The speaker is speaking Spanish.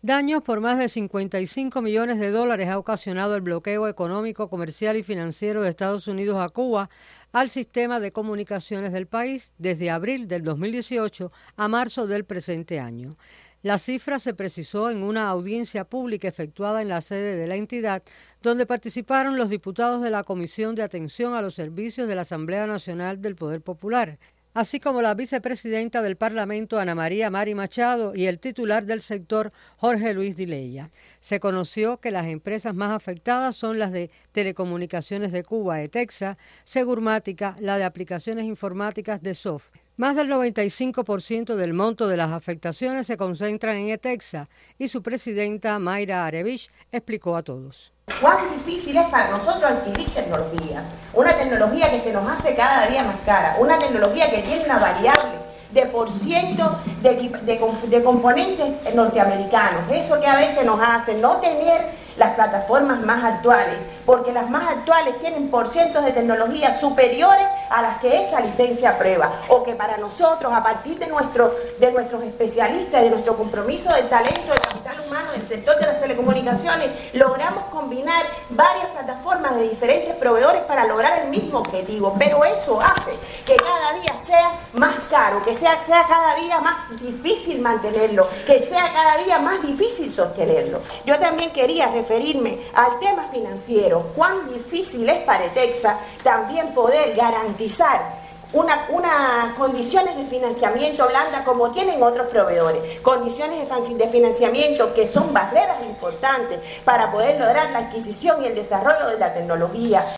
Daños por más de 55 millones de dólares ha ocasionado el bloqueo económico, comercial y financiero de Estados Unidos a Cuba al sistema de comunicaciones del país desde abril del 2018 a marzo del presente año. La cifra se precisó en una audiencia pública efectuada en la sede de la entidad, donde participaron los diputados de la Comisión de Atención a los Servicios de la Asamblea Nacional del Poder Popular, así como la vicepresidenta del Parlamento, Ana María Mari Machado, y el titular del sector, Jorge Luis Dileya. Se conoció que las empresas más afectadas son las de Telecomunicaciones de Cuba, ETEXA, Segurmática, la de aplicaciones informáticas de SOF. Más del 95% del monto de las afectaciones se concentran en ETEXA y su presidenta, Mayra Arevich, explicó a todos. ¿Cuán difícil es para nosotros adquirir tecnología? Una tecnología que se nos hace cada día más cara, una tecnología que tiene una variable de porciento de componentes norteamericanos. Eso que a veces nos hace no tener las plataformas más actuales, porque las más actuales tienen porcientos de tecnología superiores a las que esa licencia aprueba, o que para nosotros, a partir de nuestros especialistas, de nuestro compromiso del talento, del capital humano, del sector de las telecomunicaciones, logramos combinar varias plataformas de diferentes proveedores para lograr el mismo objetivo, pero eso hace que cada día sea más caro, que sea cada día más difícil mantenerlo, que sea cada día más difícil sostenerlo. Yo también quería referirme al tema financiero. Cuán difícil es para ETEXA también poder garantizar unas condiciones de financiamiento blanda como tienen otros proveedores, condiciones de financiamiento que son barreras importantes para poder lograr la adquisición y el desarrollo de la tecnología.